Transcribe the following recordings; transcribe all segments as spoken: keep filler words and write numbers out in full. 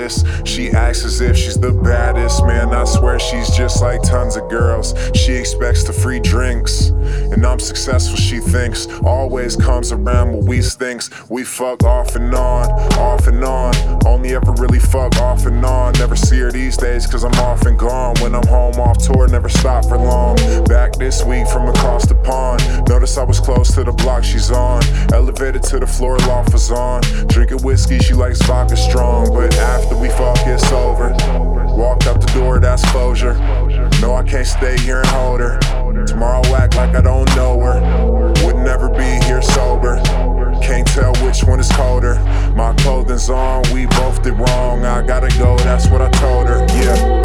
modest. She acts as if she's the baddest. Man, I swear she's just like tons of girls. She expects the free drinks, and I'm successful, she thinks. Always comes around when we stinks. We fuck off and on, off and on. Only ever really fuck off and on. Never see her these days cause I'm off and gone. When I'm home off tour, never stop for long. Back this week from across the pond. Notice I was close to the block she's on. Elevated to the floor, loft was on. Drinking whiskey, she likes vodka strong. But after we fuck, it's over. Walked out the door, that's closure. No, I can't stay here and hold her. Tomorrow I'll act like I don't know her. Would never be here sober. Can't tell which one is colder. My clothing's on, we both did wrong. I gotta go, that's what I told her, yeah.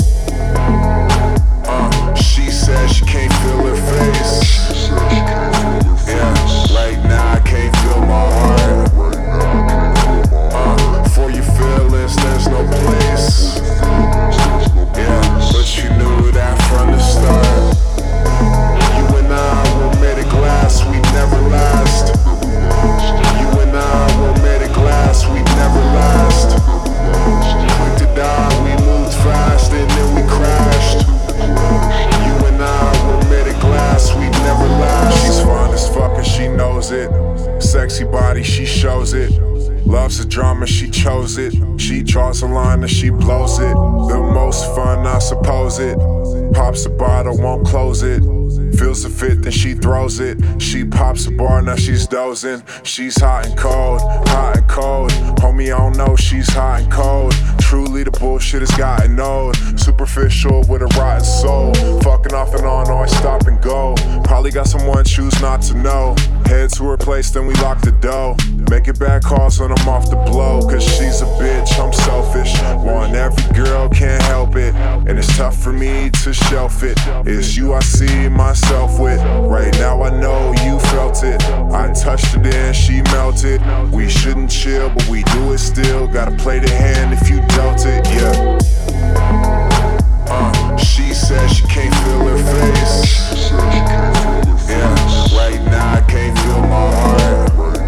Uh, she said she can't feel her face. Yeah, right now I can't feel my heart. Uh, for your feelings, there's no place. Yeah, but you knew that from the start. You and I were made of glass, we never last. You and I were made of glass, we never last. Quick to die, we moved fast and then we crashed. You and I were made of glass, we never last. She's fine as fuck and she knows it. Sexy body, she shows it. Loves the drama, she chose it. She draws a line and she blows it. The most fun, I suppose it. Pops the bottle, won't close it. Feels the fit, then she throws it. She pops the bar, now she's dozing. She's hot and cold, hot and cold. Homie, I don't know, she's hot and cold. Truly the bullshit has gotten old. Superficial with a rotten soul. Fucking off and on, always stop and go. Probably got someone, choose not to know. Head to her place, then we lock the door. Making bad calls when I'm off the blow. Cause she's a bitch, I'm selfish. Want every girl, can't help it. And it's tough for me to shelf it. It's you I see myself with. Right now I know you felt it. I touched it and she melted. We shouldn't chill, but we do it still. Gotta play the hand if you dealt it, yeah. Uh, she said she can't feel her face. Yeah, right now I can't feel my heart.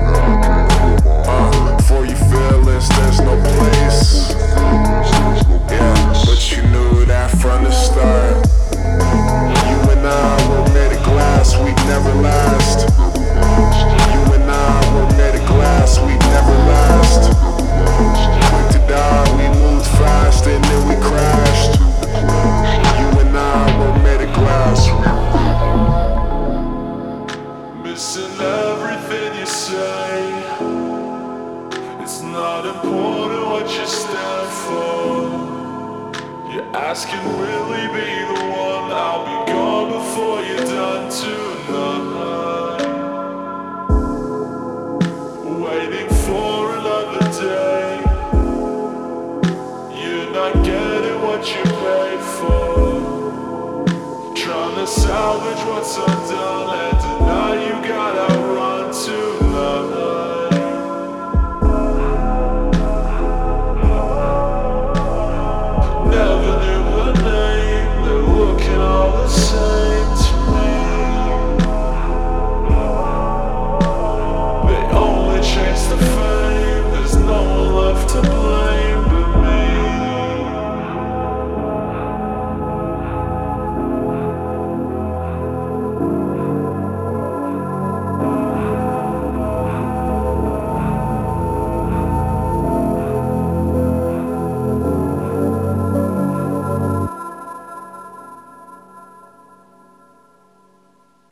Uh, for your feelings, there's no place. Yeah, but you knew that from the start. You and I were made of glass, we never last. You and I were made of glass, we never last. Quick to die, we moved fast and then we crashed. You and I were made of glass. Missing everything you say. It's not important what you stand for. You're asking, will he be the one? I'll be gone before you're done tonight. Waiting for another day. You're not getting what you paid for. Trying to salvage what's undone, and tonight you got out right.